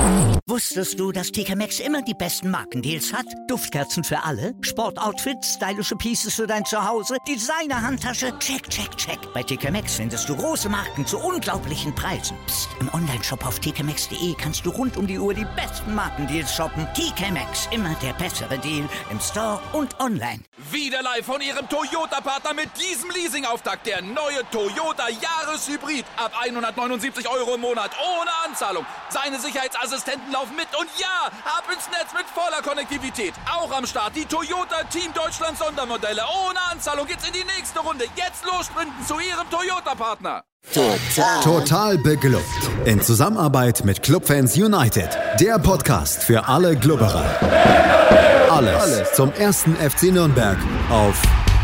Wusstest du, dass TK Maxx immer die besten Markendeals hat? Duftkerzen für alle, Sportoutfits, stylische Pieces für dein Zuhause, Designer-Handtasche, check, check, check. Bei TK Maxx findest du große Marken zu unglaublichen Preisen. Psst. Im Onlineshop auf tkmaxx.de kannst du rund um die Uhr die besten Markendeals shoppen. TK Maxx, immer der bessere Deal im Store und online. Wieder live von Ihrem Toyota-Partner mit diesem Leasing-Auftakt. Der neue Toyota Jahreshybrid. Ab 179 € im Monat. Ohne Anzahlung. Seine Sicherheitsassistenten laufen mit. Und ja, ab ins Netz mit voller Konnektivität. Auch am Start die Toyota Team Deutschland Sondermodelle. Ohne Anzahlung geht's in die nächste Runde. Jetzt los sprinten zu Ihrem Toyota-Partner. Total beglückt. In Zusammenarbeit mit Clubfans United. Der Podcast für alle Glubberer. Alles zum ersten FC Nürnberg auf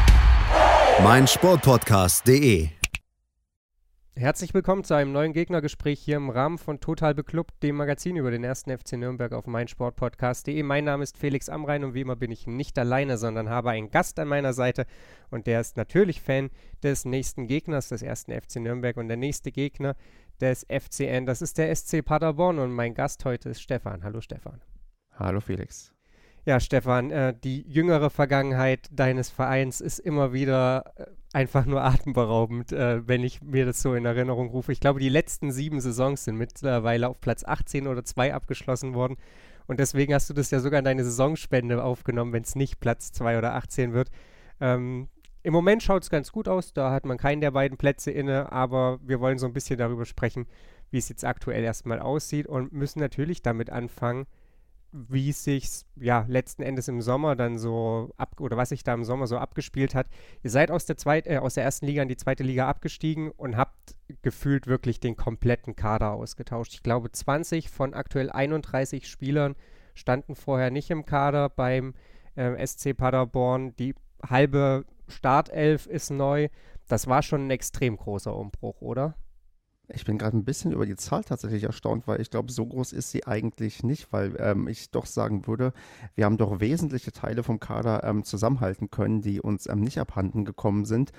meinsportpodcast.de. Herzlich willkommen zu einem neuen Gegnergespräch hier im Rahmen von Total Beklubbt, dem Magazin über den ersten FC Nürnberg auf meinsportpodcast.de. Mein Name ist Felix Amrain und wie immer bin ich nicht alleine, sondern habe einen Gast an meiner Seite und der ist natürlich Fan des nächsten Gegners des ersten FC Nürnberg und der nächste Gegner des FCN, das ist der SC Paderborn und mein Gast heute ist Stefan. Hallo Stefan. Hallo Felix. Ja, Stefan, die jüngere Vergangenheit deines Vereins ist immer wieder einfach nur atemberaubend, wenn ich mir das so in Erinnerung rufe. Ich glaube, die letzten 7 Saisons sind mittlerweile auf Platz 18 oder 2 abgeschlossen worden. Und deswegen hast du das ja sogar in deine Saisonspende aufgenommen, wenn es nicht Platz 2 oder 18 wird. Im Moment schaut es ganz gut aus, da hat man keinen der beiden Plätze inne, aber wir wollen so ein bisschen darüber sprechen, wie es jetzt aktuell erstmal aussieht und müssen natürlich damit anfangen, wie es sich letzten Endes im Sommer dann so oder was sich da im Sommer so abgespielt hat. Ihr seid aus der ersten Liga in die zweite Liga abgestiegen und habt gefühlt wirklich den kompletten Kader ausgetauscht. Ich glaube, 20 von aktuell 31 Spielern standen vorher nicht im Kader beim SC Paderborn. Die halbe Startelf ist neu. Das war schon ein extrem großer Umbruch, oder? Ich bin gerade ein bisschen über die Zahl tatsächlich erstaunt, weil ich glaube, so groß ist sie eigentlich nicht, weil ich doch sagen würde, wir haben doch wesentliche Teile vom Kader zusammenhalten können, die uns nicht abhanden gekommen sind.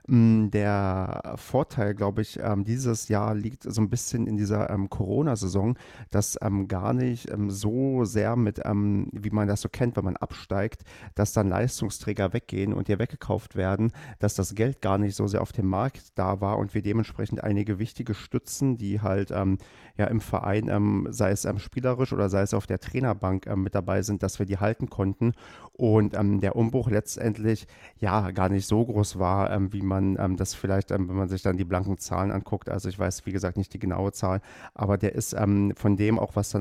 Der Vorteil, glaube ich, dieses Jahr liegt so ein bisschen in dieser Corona-Saison, dass gar nicht so sehr mit, wie man das so kennt, wenn man absteigt, dass dann Leistungsträger weggehen und hier weggekauft werden, dass das Geld gar nicht so sehr auf dem Markt da war und wir dementsprechend einige wichtige Stützen, die halt im Verein, sei es spielerisch oder sei es auf der Trainerbank mit dabei sind, dass wir die halten konnten und der Umbruch letztendlich gar nicht so groß war, wie man das vielleicht, wenn man sich dann die blanken Zahlen anguckt, also ich weiß, wie gesagt, nicht die genaue Zahl, aber der ist von dem auch, was dann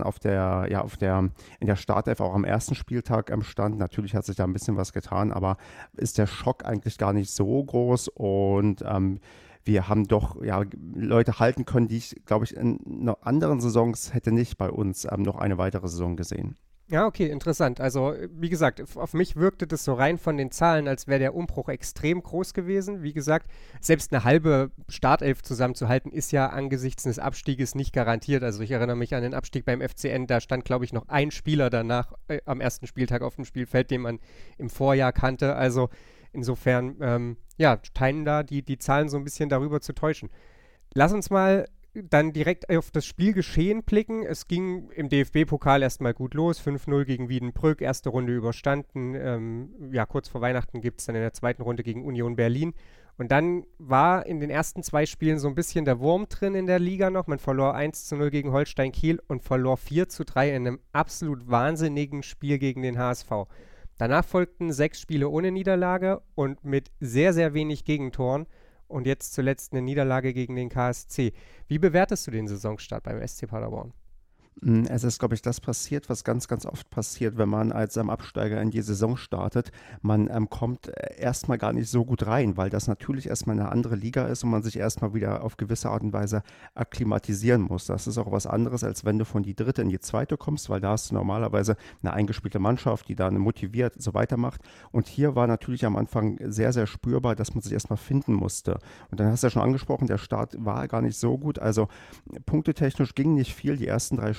in der Startelf auch am ersten Spieltag stand, natürlich hat sich da ein bisschen was getan, aber ist der Schock eigentlich gar nicht so groß und wir haben doch Leute halten können, die ich, glaube ich, in anderen Saisons hätte nicht bei uns noch eine weitere Saison gesehen. Ja, okay, interessant. Also, wie gesagt, auf mich wirkte das so rein von den Zahlen, als wäre der Umbruch extrem groß gewesen. Wie gesagt, selbst eine halbe Startelf zusammenzuhalten, ist ja angesichts des Abstieges nicht garantiert. Also, ich erinnere mich an den Abstieg beim FCN, da stand, glaube ich, noch ein Spieler danach am ersten Spieltag auf dem Spielfeld, den man im Vorjahr kannte. Also, insofern, scheinen da die Zahlen so ein bisschen darüber zu täuschen. Lass uns mal dann direkt auf das Spielgeschehen blicken. Es ging im DFB-Pokal erstmal gut los, 5-0 gegen Wiedenbrück, erste Runde überstanden. Kurz vor Weihnachten gibt es dann in der zweiten Runde gegen Union Berlin. Und dann war in den ersten 2 Spielen so ein bisschen der Wurm drin in der Liga noch. Man verlor 1-0 gegen Holstein Kiel und verlor 4-3 in einem absolut wahnsinnigen Spiel gegen den HSV. Danach folgten 6 Spiele ohne Niederlage und mit sehr, sehr wenig Gegentoren. Und jetzt zuletzt eine Niederlage gegen den KSC. Wie bewertest du den Saisonstart beim SC Paderborn? Es ist, glaube ich, das passiert, was ganz, ganz oft passiert, wenn man als Absteiger in die Saison startet. Man kommt erstmal gar nicht so gut rein, weil das natürlich erstmal eine andere Liga ist und man sich erstmal wieder auf gewisse Art und Weise akklimatisieren muss. Das ist auch was anderes, als wenn du von die dritte in die zweite kommst, weil da hast du normalerweise eine eingespielte Mannschaft, die dann motiviert so weitermacht. Und hier war natürlich am Anfang sehr, sehr spürbar, dass man sich erstmal finden musste. Und dann hast du ja schon angesprochen, der Start war gar nicht so gut. Also punktetechnisch ging nicht viel. Die ersten 3 Spiele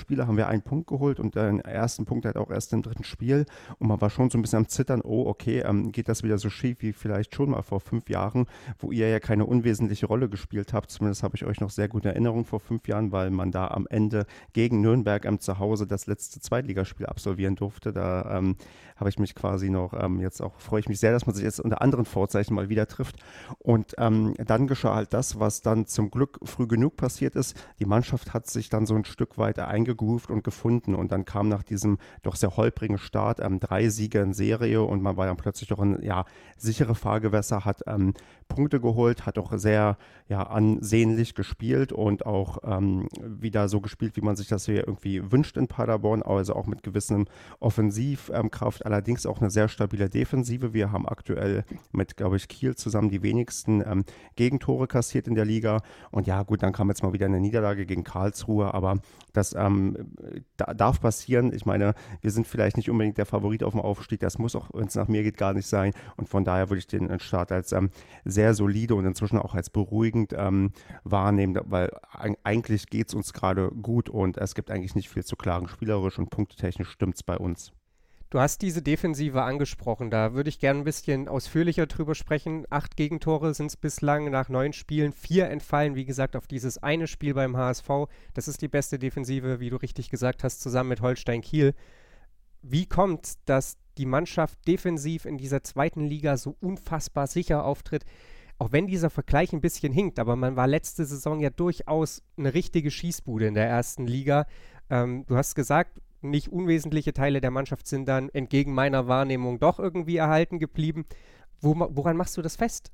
Spiele haben wir einen Punkt geholt und den ersten Punkt halt auch erst im 3. Spiel und man war schon so ein bisschen am Zittern, okay, geht das wieder so schief wie vielleicht schon mal vor 5 Jahren, wo ihr ja keine unwesentliche Rolle gespielt habt, zumindest habe ich euch noch sehr gute Erinnerungen vor 5 Jahren, weil man da am Ende gegen Nürnberg zu Hause das letzte Zweitligaspiel absolvieren durfte, da habe ich mich quasi noch, jetzt auch freue ich mich sehr, dass man sich jetzt unter anderen Vorzeichen mal wieder trifft und dann geschah halt das, was dann zum Glück früh genug passiert ist, die Mannschaft hat sich dann so ein Stück weiter eingegroovt und gefunden und dann kam nach diesem doch sehr holprigen Start 3 Siege in Serie und man war dann plötzlich doch in sichere Fahrgewässer, hat Punkte geholt, hat auch sehr ansehnlich gespielt und auch wieder so gespielt, wie man sich das hier irgendwie wünscht in Paderborn, also auch mit gewissem Offensivkraft, allerdings auch eine sehr stabile Defensive. Wir haben aktuell mit, glaube ich, Kiel zusammen die wenigsten Gegentore kassiert in der Liga und ja gut, dann kam jetzt mal wieder eine Niederlage gegen Karlsruhe, aber das darf passieren. Ich meine, wir sind vielleicht nicht unbedingt der Favorit auf dem Aufstieg, das muss auch, wenn es nach mir geht, gar nicht sein und von daher würde ich den Start als sehr solide und inzwischen auch als beruhigend wahrnehmen, weil eigentlich geht es uns gerade gut und es gibt eigentlich nicht viel zu klagen. Spielerisch und punktetechnisch stimmt es bei uns. Du hast diese Defensive angesprochen, da würde ich gerne ein bisschen ausführlicher drüber sprechen. 8 Gegentore sind es bislang, nach 9 Spielen 4 entfallen, wie gesagt, auf dieses eine Spiel beim HSV. Das ist die beste Defensive, wie du richtig gesagt hast, zusammen mit Holstein Kiel. Wie kommt es, dass die Mannschaft defensiv in dieser 2. Liga so unfassbar sicher auftritt? Auch wenn dieser Vergleich ein bisschen hinkt, aber man war letzte Saison ja durchaus eine richtige Schießbude in der 1. Liga. Du hast gesagt, nicht unwesentliche Teile der Mannschaft sind dann entgegen meiner Wahrnehmung doch irgendwie erhalten geblieben. Woran machst du das fest?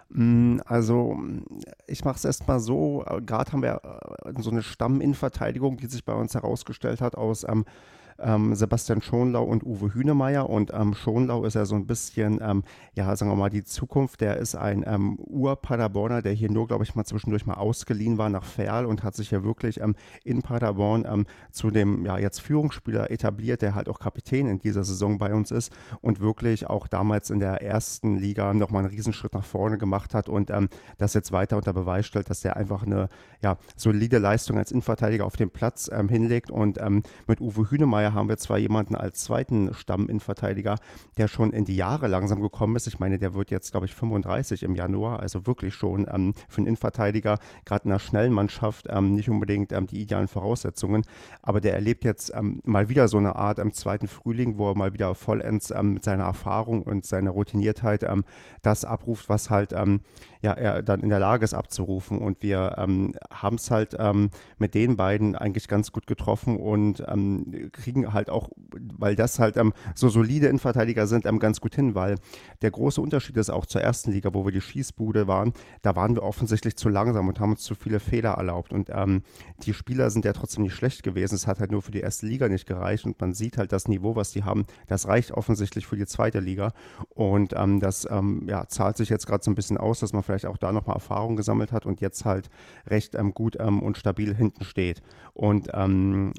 Also ich mache es erstmal so, gerade haben wir so eine Stamminnenverteidigung, die sich bei uns herausgestellt hat aus Sebastian Schonlau und Uwe Hünemeyer und Schonlau ist ja so ein bisschen, sagen wir mal, die Zukunft, der ist ein Ur-Paderborner, der hier nur, glaube ich, mal zwischendurch mal ausgeliehen war nach Verl und hat sich ja wirklich in Paderborn zu dem jetzt Führungsspieler etabliert, der halt auch Kapitän in dieser Saison bei uns ist und wirklich auch damals in der 1. Liga nochmal einen Riesenschritt nach vorne gemacht hat und das jetzt weiter unter Beweis stellt, dass der einfach eine solide Leistung als Innenverteidiger auf dem Platz hinlegt und mit Uwe Hünemeyer haben wir zwar jemanden als zweiten Stamminnenverteidiger, der schon in die Jahre langsam gekommen ist. Ich meine, der wird jetzt, glaube ich, 35 im Januar, also wirklich schon für einen Innenverteidiger, gerade in einer schnellen Mannschaft, nicht unbedingt die idealen Voraussetzungen, aber der erlebt jetzt mal wieder so eine Art im zweiten Frühling, wo er mal wieder vollends mit seiner Erfahrung und seiner Routiniertheit das abruft, was halt er dann in der Lage ist abzurufen und wir haben es halt mit den beiden eigentlich ganz gut getroffen und kriegen halt auch, weil das halt so solide Innenverteidiger sind, ganz gut hin, weil der große Unterschied ist auch zur 1. Liga, wo wir die Schießbude waren, da waren wir offensichtlich zu langsam und haben uns zu viele Fehler erlaubt und die Spieler sind ja trotzdem nicht schlecht gewesen, es hat halt nur für die 1. Liga nicht gereicht und man sieht halt das Niveau, was die haben, das reicht offensichtlich für die 2. Liga und das zahlt sich jetzt gerade so ein bisschen aus, dass man vielleicht auch da nochmal Erfahrung gesammelt hat und jetzt halt recht gut und stabil hinten steht und dann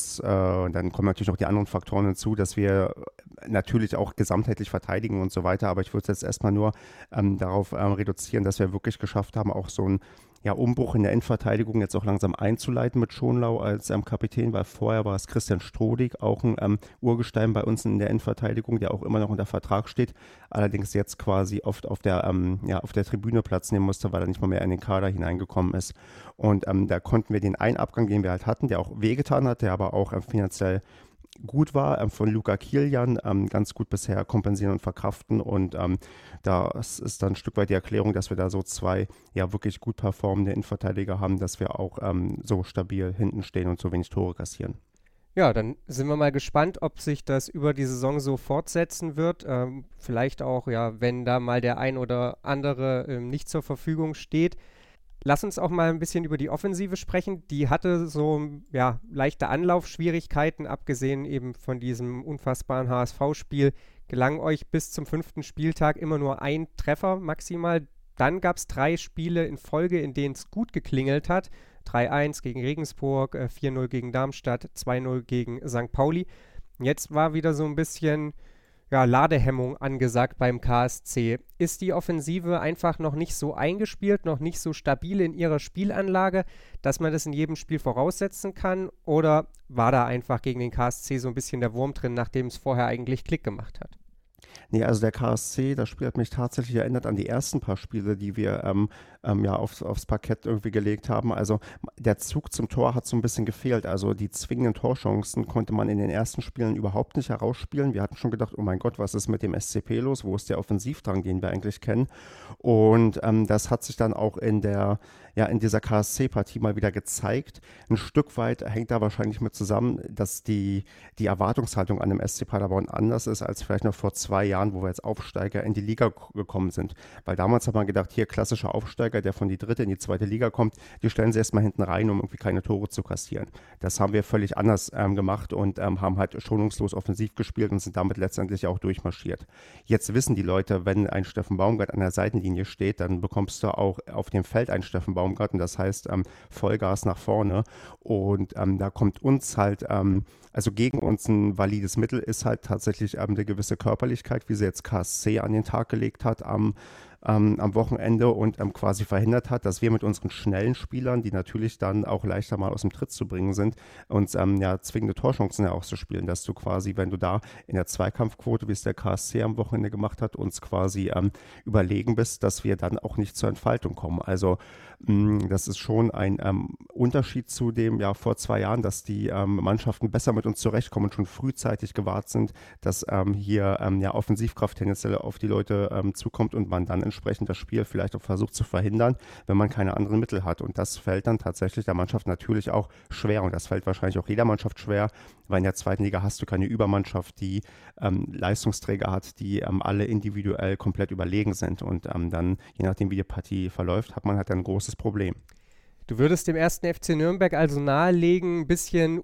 kommen natürlich noch die anderen Faktoren hinzu, dass wir natürlich auch gesamtheitlich verteidigen und so weiter, aber ich würde es jetzt erstmal nur darauf reduzieren, dass wir wirklich geschafft haben, auch so ein Umbruch in der Innenverteidigung jetzt auch langsam einzuleiten mit Schonlau als Kapitän, weil vorher war es Christian Strodig, auch ein Urgestein bei uns in der Innenverteidigung, der auch immer noch unter Vertrag steht, allerdings jetzt quasi oft auf der Tribüne Platz nehmen musste, weil er nicht mal mehr in den Kader hineingekommen ist. Und da konnten wir den einen Abgang, den wir halt hatten, der auch wehgetan hat, der aber auch finanziell gut war, von Luca Kilian, ganz gut bisher kompensieren und verkraften und das ist dann ein Stück weit die Erklärung, dass wir da so 2 wirklich gut performende Innenverteidiger haben, dass wir auch so stabil hinten stehen und so wenig Tore kassieren. Ja, dann sind wir mal gespannt, ob sich das über die Saison so fortsetzen wird. Vielleicht auch, wenn da mal der ein oder andere nicht zur Verfügung steht. Lass uns auch mal ein bisschen über die Offensive sprechen. Die hatte so leichte Anlaufschwierigkeiten, abgesehen eben von diesem unfassbaren HSV-Spiel. Gelang euch bis zum 5. Spieltag immer nur ein Treffer maximal. Dann gab es 3 Spiele in Folge, in denen es gut geklingelt hat. 3-1 gegen Regensburg, 4-0 gegen Darmstadt, 2-0 gegen St. Pauli. Jetzt war wieder so ein bisschen Ladehemmung angesagt beim KSC. Ist die Offensive einfach noch nicht so eingespielt, noch nicht so stabil in ihrer Spielanlage, dass man das in jedem Spiel voraussetzen kann? Oder war da einfach gegen den KSC so ein bisschen der Wurm drin, nachdem es vorher eigentlich Klick gemacht hat? Nee, also der KSC, das Spiel hat mich tatsächlich erinnert an die ersten paar Spiele, die wir aufs Parkett irgendwie gelegt haben. Also der Zug zum Tor hat so ein bisschen gefehlt. Also die zwingenden Torchancen konnte man in den ersten Spielen überhaupt nicht herausspielen. Wir hatten schon gedacht, oh mein Gott, was ist mit dem SCP los? Wo ist der Offensivdrang, den wir eigentlich kennen? Und das hat sich dann auch in dieser KSC-Partie mal wieder gezeigt. Ein Stück weit hängt da wahrscheinlich mit zusammen, dass die Erwartungshaltung an dem SC Paderborn anders ist als vielleicht noch vor 2 Jahren, wo wir als Aufsteiger in die Liga gekommen sind. Weil damals hat man gedacht, hier klassischer Aufsteiger, der von die dritte in die zweite Liga kommt, die stellen sie erstmal hinten rein, um irgendwie keine Tore zu kassieren. Das haben wir völlig anders gemacht und haben halt schonungslos offensiv gespielt und sind damit letztendlich auch durchmarschiert. Jetzt wissen die Leute, wenn ein Steffen Baumgart an der Seitenlinie steht, dann bekommst du auch auf dem Feld einen Steffen Baumgart und das heißt Vollgas nach vorne und da kommt uns halt also gegen uns ein valides Mittel ist halt tatsächlich eine gewisse Körperlichkeit, wie sie jetzt KSC an den Tag gelegt hat am Wochenende und quasi verhindert hat, dass wir mit unseren schnellen Spielern, die natürlich dann auch leichter mal aus dem Tritt zu bringen sind, uns zwingende Torchancen herauszuspielen, dass du quasi, wenn du da in der Zweikampfquote, wie es der KSC am Wochenende gemacht hat, uns quasi überlegen bist, dass wir dann auch nicht zur Entfaltung kommen. Also das ist schon ein Unterschied zu dem vor 2 Jahren, dass die Mannschaften besser mit uns zurechtkommen und schon frühzeitig gewahrt sind, dass hier Offensivkraft tendenziell auf die Leute zukommt und man dann entsprechend das Spiel vielleicht auch versucht zu verhindern, wenn man keine anderen Mittel hat. Und das fällt dann tatsächlich der Mannschaft natürlich auch schwer. Und das fällt wahrscheinlich auch jeder Mannschaft schwer, weil in der zweiten Liga hast du keine Übermannschaft, die Leistungsträger hat, die alle individuell komplett überlegen sind. Und dann, je nachdem wie die Partie verläuft, hat man halt ein großes Problem. Du würdest dem 1. FC Nürnberg also nahelegen, ein bisschen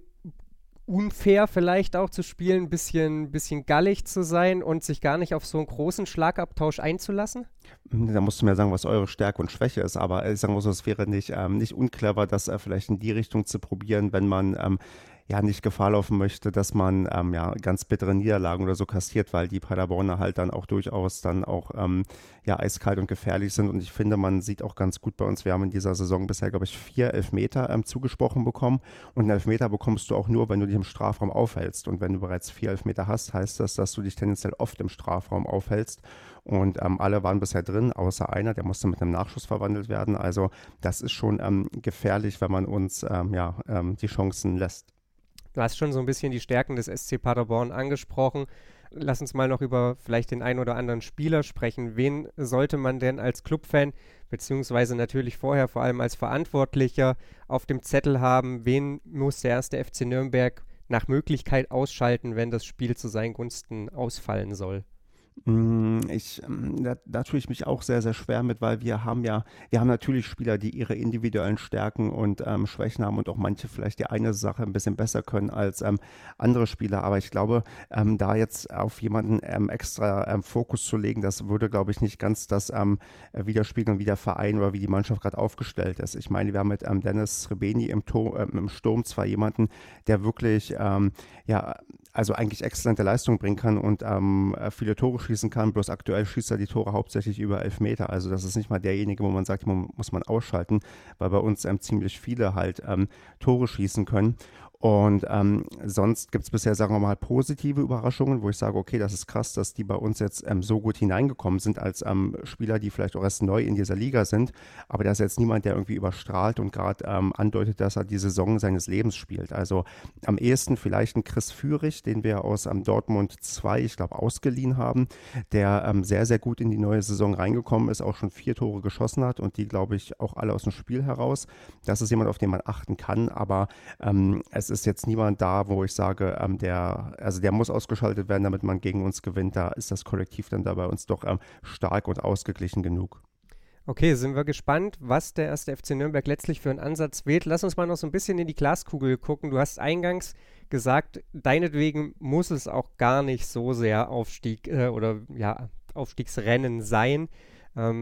unfair vielleicht auch zu spielen, ein bisschen gallig zu sein und sich gar nicht auf so einen großen Schlagabtausch einzulassen? Da musst du mir sagen, was eure Stärke und Schwäche ist, aber ich sage mal so, es wäre nicht unclever, das vielleicht in die Richtung zu probieren, wenn man nicht Gefahr laufen möchte, dass man ganz bittere Niederlagen oder so kassiert, weil die Paderborner halt dann auch durchaus dann auch eiskalt und gefährlich sind und ich finde, man sieht auch ganz gut bei uns, wir haben in dieser Saison bisher, glaube ich, 4 Elfmeter zugesprochen bekommen und einen Elfmeter bekommst du auch nur, wenn du dich im Strafraum aufhältst und wenn du bereits 4 Elfmeter hast, heißt das, dass du dich tendenziell oft im Strafraum aufhältst und alle waren bisher drin, außer einer, der musste mit einem Nachschuss verwandelt werden, also das ist schon gefährlich, wenn man uns die Chancen lässt. Du hast schon so ein bisschen die Stärken des SC Paderborn angesprochen. Lass uns mal noch über vielleicht den einen oder anderen Spieler sprechen. Wen sollte man denn als Clubfan, beziehungsweise natürlich vorher vor allem als Verantwortlicher auf dem Zettel haben? Wen muss der 1. FC Nürnberg nach Möglichkeit ausschalten, wenn das Spiel zu seinen Gunsten ausfallen soll? Da tue ich mich auch sehr, sehr schwer mit, weil wir haben natürlich Spieler, die ihre individuellen Stärken und Schwächen haben und auch manche vielleicht die eine Sache ein bisschen besser können als andere Spieler, aber ich glaube, da jetzt auf jemanden extra Fokus zu legen, das würde, glaube ich, nicht ganz das widerspiegeln, wie der Verein oder wie die Mannschaft gerade aufgestellt ist. Ich meine, wir haben mit Dennis Srebeni im Sturm zwar jemanden, der wirklich, also eigentlich exzellente Leistung bringen kann und viele Tore schießen kann, bloß aktuell schießt er die Tore hauptsächlich über Elfmeter. Also das ist nicht mal derjenige, wo man sagt, muss man ausschalten, weil bei uns ziemlich viele halt Tore schießen können. Und sonst gibt es bisher, sagen wir mal, positive Überraschungen, wo ich sage, okay, das ist krass, dass die bei uns jetzt so gut hineingekommen sind als Spieler, die vielleicht auch erst neu in dieser Liga sind. Aber da ist jetzt niemand, der irgendwie überstrahlt und gerade andeutet, dass er die Saison seines Lebens spielt. Also am ehesten vielleicht ein Chris Führig, den wir aus Dortmund 2, ich glaube, ausgeliehen haben, der sehr, sehr gut in die neue Saison reingekommen ist, auch schon 4 Tore geschossen hat und die, glaube ich, auch alle aus dem Spiel heraus. Das ist jemand, auf den man achten kann, aber es ist jetzt niemand da, wo ich sage, der muss ausgeschaltet werden, damit man gegen uns gewinnt. Da ist das Kollektiv dann da bei uns doch stark und ausgeglichen genug. Okay, sind wir gespannt, was der 1. FC Nürnberg letztlich für einen Ansatz wählt. Lass uns mal noch so ein bisschen in die Glaskugel gucken. Du hast eingangs gesagt, deinetwegen muss es auch gar nicht so sehr Aufstiegsrennen sein.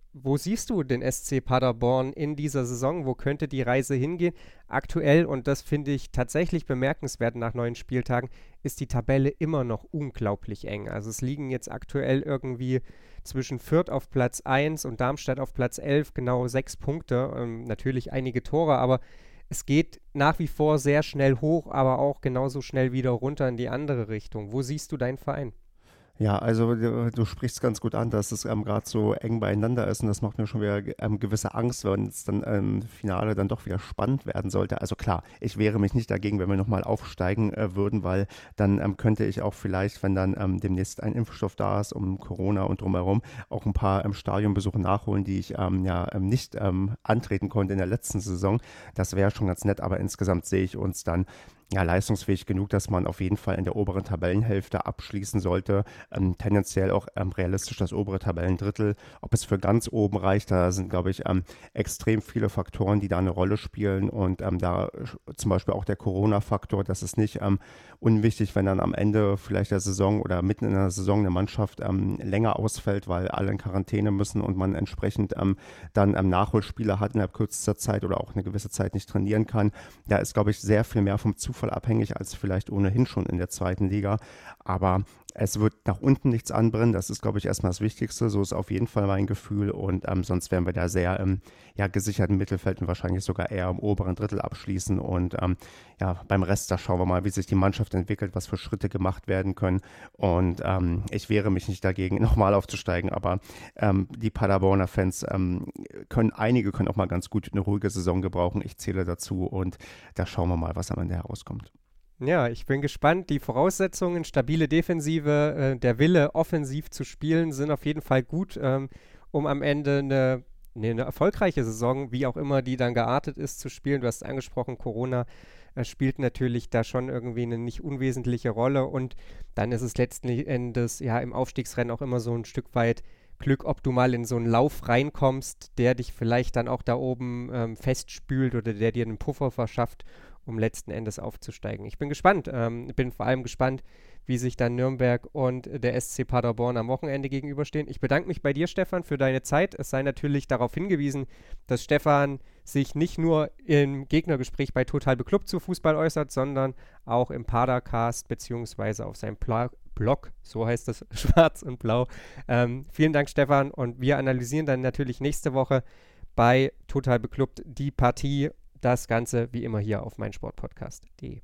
wo siehst du den SC Paderborn in dieser Saison? Wo könnte die Reise hingehen? Aktuell, und das finde ich tatsächlich bemerkenswert nach 9 Spieltagen, ist die Tabelle immer noch unglaublich eng. Also es liegen jetzt aktuell irgendwie zwischen Fürth auf Platz 1 und Darmstadt auf Platz 11 genau 6 Punkte. Natürlich einige Tore, aber es geht nach wie vor sehr schnell hoch, aber auch genauso schnell wieder runter in die andere Richtung. Wo siehst du deinen Verein? Ja, also du sprichst ganz gut an, dass es gerade so eng beieinander ist und das macht mir schon wieder gewisse Angst, wenn es dann im Finale dann doch wieder spannend werden sollte. Also klar, ich wehre mich nicht dagegen, wenn wir nochmal aufsteigen würden, weil dann könnte ich auch vielleicht, wenn dann demnächst ein Impfstoff da ist, um Corona und drumherum, auch ein paar Stadionbesuche nachholen, die ich nicht antreten konnte in der letzten Saison. Das wäre schon ganz nett, aber insgesamt sehe ich uns dann leistungsfähig genug, dass man auf jeden Fall in der oberen Tabellenhälfte abschließen sollte. Tendenziell auch realistisch das obere Tabellendrittel. Ob es für ganz oben reicht, da sind, glaube ich, extrem viele Faktoren, die da eine Rolle spielen. Und da zum Beispiel auch der Corona-Faktor, das ist nicht unwichtig, wenn dann am Ende vielleicht der Saison oder mitten in der Saison eine Mannschaft länger ausfällt, weil alle in Quarantäne müssen und man entsprechend dann Nachholspieler hat in der kürzester Zeit oder auch eine gewisse Zeit nicht trainieren kann. Da ist, glaube ich, sehr viel mehr vom Zufall abhängig als vielleicht ohnehin schon in der zweiten Liga. Aber es wird nach unten nichts anbrennen. Das ist, glaube ich, erstmal das Wichtigste. So ist auf jeden Fall mein Gefühl. Und sonst werden wir da sehr im gesicherten Mittelfeld und wahrscheinlich sogar eher im oberen Drittel abschließen. Und beim Rest, da schauen wir mal, wie sich die Mannschaft entwickelt, was für Schritte gemacht werden können. Und ich wehre mich nicht dagegen, nochmal aufzusteigen. Aber die Paderborner Fans können auch mal ganz gut eine ruhige Saison gebrauchen. Ich zähle dazu. Und da schauen wir mal, was am Ende herauskommt. Ja, ich bin gespannt. Die Voraussetzungen, stabile Defensive, der Wille, offensiv zu spielen, sind auf jeden Fall gut, um am Ende eine erfolgreiche Saison, wie auch immer die dann geartet ist, zu spielen. Du hast angesprochen, Corona spielt natürlich da schon irgendwie eine nicht unwesentliche Rolle und dann ist es letzten Endes im Aufstiegsrennen auch immer so ein Stück weit Glück, ob du mal in so einen Lauf reinkommst, der dich vielleicht dann auch da oben festspült oder der dir einen Puffer verschafft, um letzten Endes aufzusteigen. Ich bin gespannt. Bin vor allem gespannt, wie sich dann Nürnberg und der SC Paderborn am Wochenende gegenüberstehen. Ich bedanke mich bei dir, Stefan, für deine Zeit. Es sei natürlich darauf hingewiesen, dass Stefan sich nicht nur im Gegnergespräch bei Total Beklubbt zu Fußball äußert, sondern auch im Padercast beziehungsweise auf seinem Blog, so heißt das, Schwarz und Blau. Vielen Dank, Stefan, und wir analysieren dann natürlich nächste Woche bei Total Beklubbt die Partie. Das Ganze wie immer hier auf meinsportpodcast.de.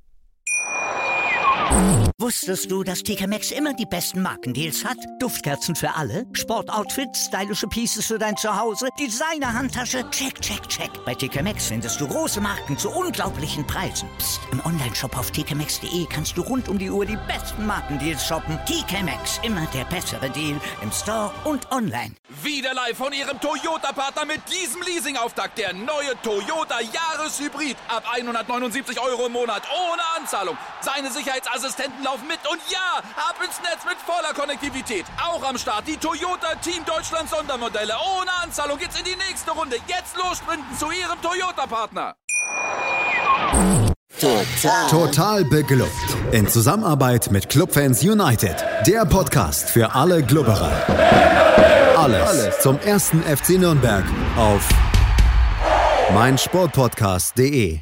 Wusstest du, dass TK Maxx immer die besten Markendeals hat? Duftkerzen für alle, Sportoutfits, stylische Pieces für dein Zuhause, Designer-Handtasche, check, check, check. Bei TK Maxx findest du große Marken zu unglaublichen Preisen. Psst. Im Onlineshop auf tkmaxx.de kannst du rund um die Uhr die besten Markendeals shoppen. TK Maxx, immer der bessere Deal im Store und online. Wieder live von ihrem Toyota-Partner mit diesem Leasing-Auftakt. Der neue Toyota Jahreshybrid. Ab 179 € im Monat ohne Anzahlung. Seine Sicherheitsassistenten laufen mit und ja, ab ins Netz mit voller Konnektivität. Auch am Start die Toyota Team Deutschland Sondermodelle. Ohne Anzahlung geht's in die nächste Runde. Jetzt los sprinten zu ihrem Toyota-Partner. Total beglückt. In Zusammenarbeit mit Clubfans United. Der Podcast für alle Glubberer. Alles zum ersten FC Nürnberg auf meinsportpodcast.de.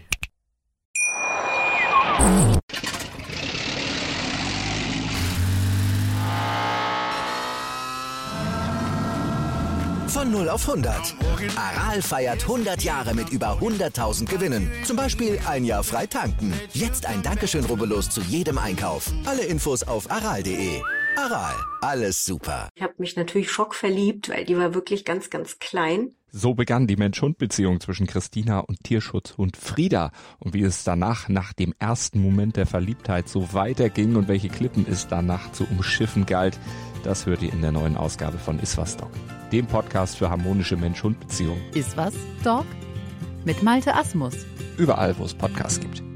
Von 0 auf 100. Aral feiert 100 Jahre mit über 100.000 Gewinnen. Zum Beispiel ein Jahr frei tanken. Jetzt ein Dankeschön, rubbellos zu jedem Einkauf. Alle Infos auf aral.de. Aral, alles super. Ich habe mich natürlich schockverliebt, weil die war wirklich ganz, ganz klein. So begann die Mensch-Hund-Beziehung zwischen Christina und Tierschutzhund Frieda. Und wie es danach, nach dem ersten Moment der Verliebtheit, so weiterging und welche Klippen es danach zu umschiffen galt, das hört ihr in der neuen Ausgabe von Iswas Dog, dem Podcast für harmonische Mensch-Hund-Beziehungen. Iswas Dog? Mit Malte Asmus. Überall, wo es Podcasts gibt.